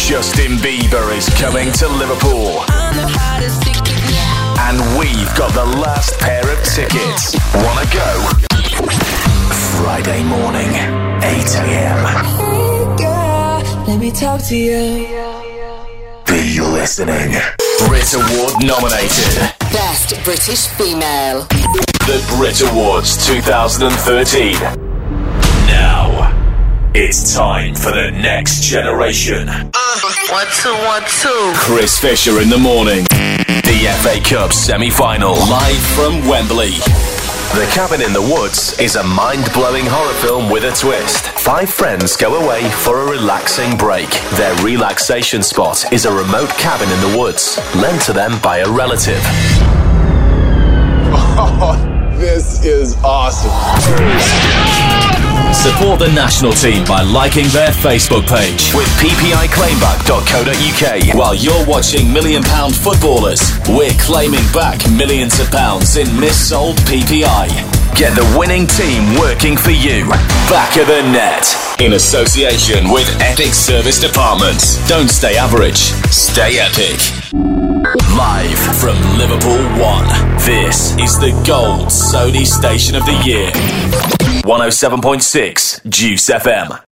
Justin Bieber is coming to Liverpool. And we've got the last pair of tickets. Wanna go? Friday morning, 8 a.m. Hey girl, let me talk to you. Be listening. Brit Award nominated. Best British Female. The Brit Awards 2013. Now, it's time for the next generation. 1, 2, 1, 2. Chris Fisher in the morning. The FA Cup semi-final, live from Wembley. The Cabin in the Woods is a mind-blowing horror film with a twist. 5 friends go away for a relaxing break. Their relaxation spot is a remote cabin in the woods, lent to them by a relative. Oh, this is awesome. Support the national team by liking their Facebook page with ppiclaimback.co.uk. While you're watching £1 million footballers, we're claiming back millions of pounds in missold PPI. Get the winning team working for you. Back of the net. In association with Epic Service Departments. Don't stay average. Stay epic. Live from Liverpool 1. This is the Gold Sony Station of the Year. 107.6 Juice FM.